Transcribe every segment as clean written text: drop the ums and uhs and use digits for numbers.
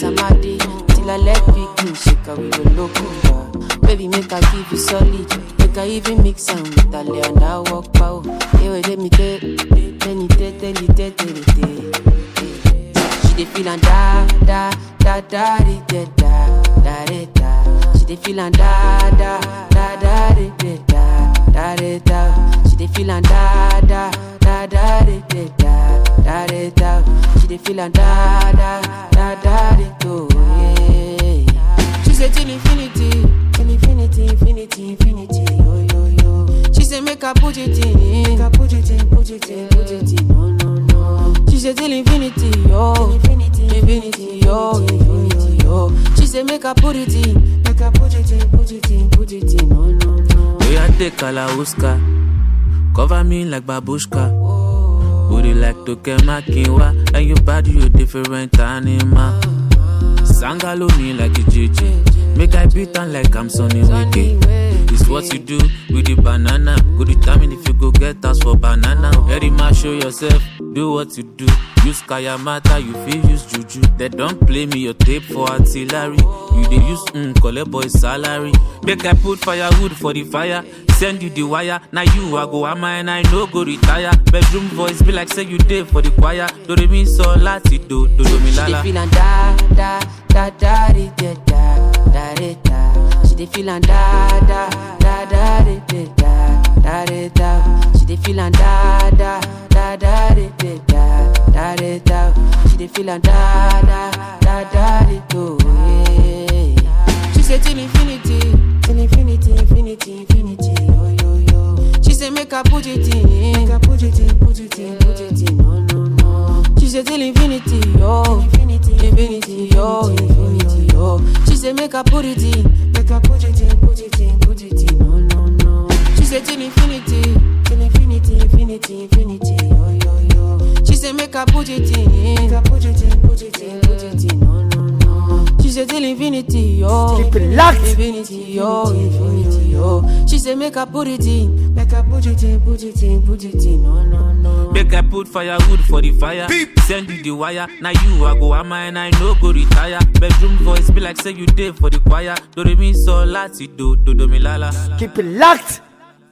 Samadi. Till I let begin, shake a we will look over. Baby, make I give you solid. Make I even mix am with a lay and I walk pow. Hey, wait, let me tell you. She dey feel and da da da da da da da da. She dey feel and da da da da da da da da. She dey feel and da da da da da da da da. She dey feel and da da da da da. She said till infinity, till infinity, infinity, infinity. Yo yo yo. She said make her put it in, make her put it in, put it in, put it in. No no no. She said till infinity, yo, infinity, infinity, yo, infinity, yo. She said make her put it in, make her put it in, put it in, put it in. No no no. We are the Kalauska, cover me like babushka. Booty like Tokema Kinwa, and your body you different animal. Sangaloni like a JJ, make I beat on like I'm Sonny Wiki. It's what you do with the banana. Go determine if you go get us for banana. Very much show yourself, do what you do. Use Kayamata, you feel use Juju. They don't play me your tape for artillery. You they use collect boy salary. Make I put firewood for the fire. Send you the wire. Now you I go am and I no go retire. Bedroom voice be like say you did for the choir. Do re mi so lati do mi lala. She dey feel and da da da da da da da da. She dey feel and da da da da da da da. She dey feel and da da da da da da da. She dey feel and da da da da da. She said till infinity, till infinity, infinity, infinity. Yo yo yo. She said make her put it in, make her put it in, put it in, put it in. No no no. She said till infinity, yo, infinity, infinity, yo, infinity, yo. She said make her put it in, make her put it in, put it in, put it in. No no no. She said till infinity, till infinity, infinity, infinity. Yo yo yo. She said make her put it in, make her put it in, put it in, put it in. No no no. She said till infinity, yo, keep it locked. Infinity, yo, infinity, yo. She said make her put it in, make her put it in, put it in, put it in. No no no. Make I put firewood for the fire. Send you the wire. Now you I go am and I no go retire. Bedroom voice be like say you did for the choir. Do re mi so lati do mi lala. Keep it locked.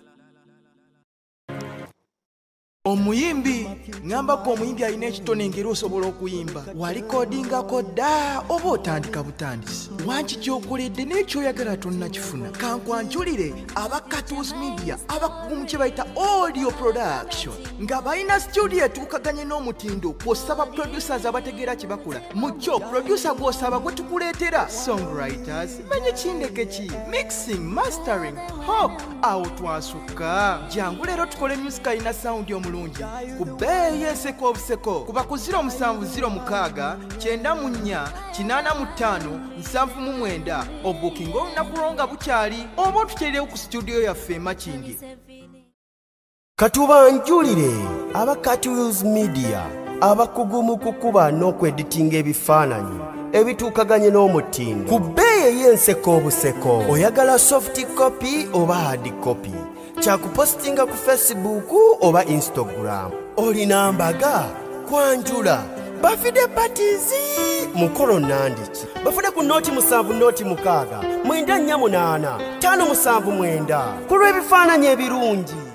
Omuyimbi ngamba ko omuyimbi alina ekitone engeri osobola okuyimba walikodingako dda oba otandika butandisi wanki kyokoledde n'ekyoyagala tonnakifuna kankwanjulire aba Cartoons Media abakugumu kye bayita audio production nga balina studio etuukaganye n'omutindo kw'osaba producers abategeera kye bakola mu kyo producer gw'osaba gwe tukuleetera songwriters manye kindeke ki mixing mastering hop awo twasukka jangu leero tukole music alina sound omulungi ku bbeeyi enseko obuseko kuba ku 0706 94 85 79 obukinga olunaku lwonga bukyali oba otuteerewo ku studio yaffe e Makindye. Katubanjulire aba Cartoons Media abakugumu kukuba n'okweditinga ebifaananyi ebituukaganye n'omutindo ku bbeeyi ey'enseko obuseko. Oyagala soft copy oba hard copy, kyakupostinga ku Facebook oba Instagram. Olina mbaga kwanjula bafide parties mukolo nandiki bafide ku noti 7 noti 6 mwenda 8 5 7 9 kulwa ebifaananyi ebirungi.